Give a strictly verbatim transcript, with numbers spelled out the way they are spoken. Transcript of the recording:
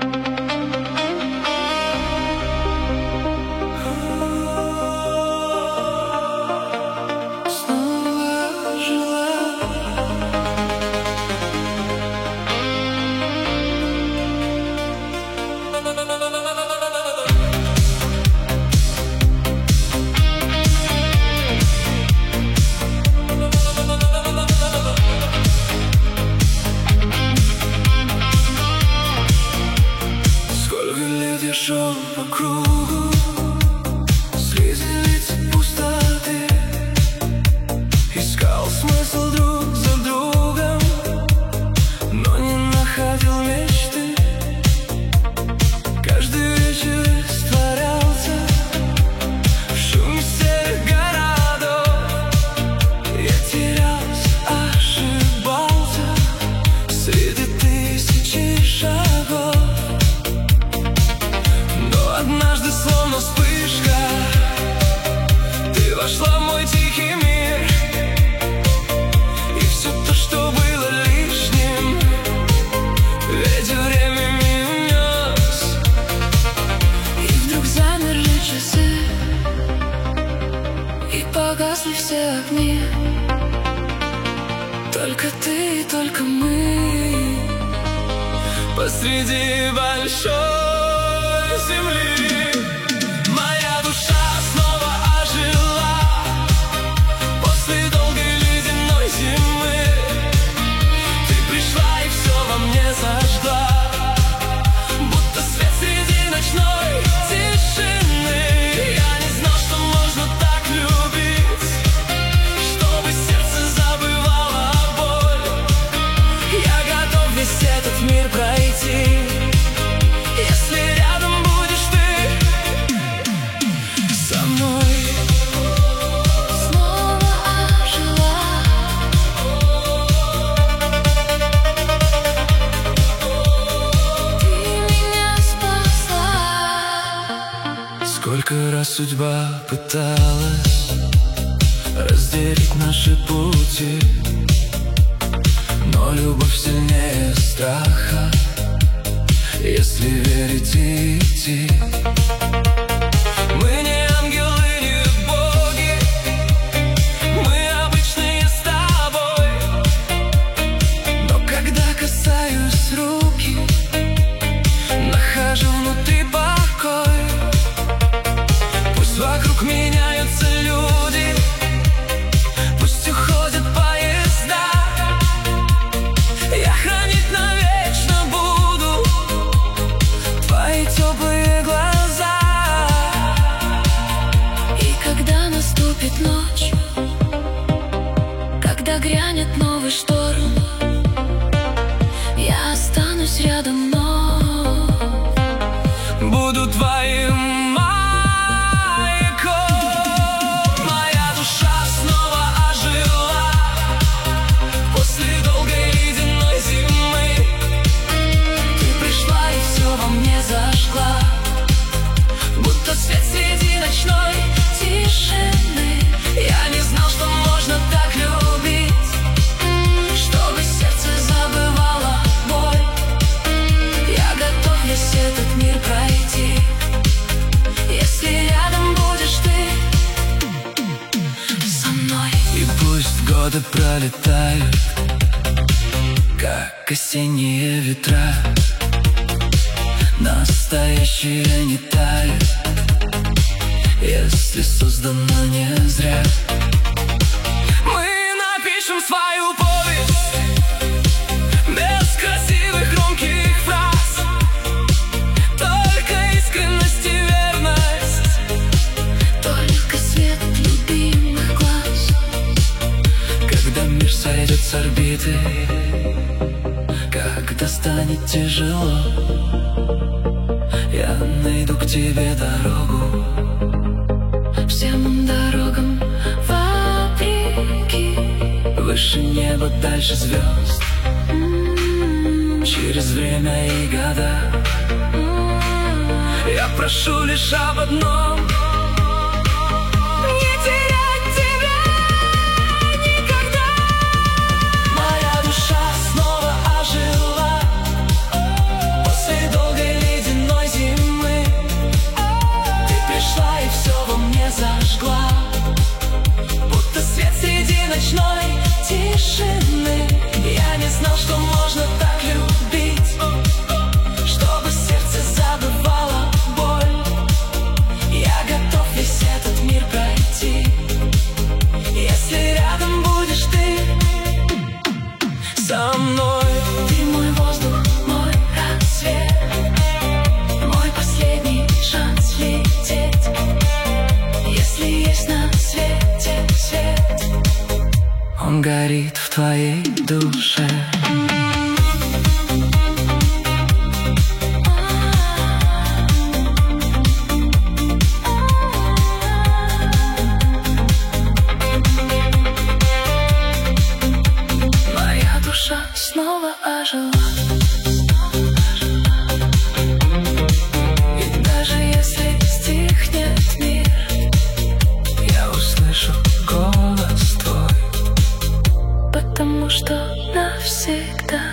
Шел по кругу среди лиц пустоты, искал смысл друг за другом, но не находил мечты. Каждый вечер растворялся в шуме серых городов. Я терялся, ошибался среди тысячи шагов. Однажды, словно вспышка, ты вошла в мой тихий мир, и все то, что было лишним, ветер времени унес. И вдруг замерли часы, и погасли все огни. Только ты и только мы посреди большой земли. Моя душа снова ожила после долгой ледяной зимы. Ты пришла и все во мне зажгла, будто свет среди ночной тишины. Я не знал, что можно так любить, чтобы сердце забывало боль. Я готов весь этот мир пройти, если рядом будешь ты со мной. Снова ожила, ты меня спасла. Сколько раз судьба пыталась разделить наши пути, но любовь сильнее страха, если верить и идти. Мы не ангелы, не боги, мы обычные с тобой. Но когда касаюсь руки, нахожу внутри покой. Пусть вокруг меняются люди, пусть уходят поезда, я хранить навечно буду твои теплые глаза. И когда наступит ночь, когда грянет новый шторм, я останусь рядом, но буду твоим маяком. Моя душа снова ожила после долгой ледяной зимы. Ты пришла и все во мне зажгла, будто свет среди ночной тишины. Я не знал, что можно так любить, чтобы сердце забывало боль. Я готов весь этот мир пройти, если рядом будешь ты со мной. И пусть годы пролетают, как осенние ветра, настоящее не тает, если создано не зря. Мы напишем свою повесть без красивых громких фраз, только искренность и верность, только свет любимых глаз. Когда мир сойдет с орбиты, когда станет тяжело, я найду к тебе дорогу, всем дорогам вопреки. Выше неба, дальше звезд, через время и года. Я прошу лишь об одном: не терять тебя никогда. Моя душа снова ожила после долгой царит в твоей душе. Моя душа снова ожила. И даже если стихнет мир, я услышу голос твой, потому что навсегда.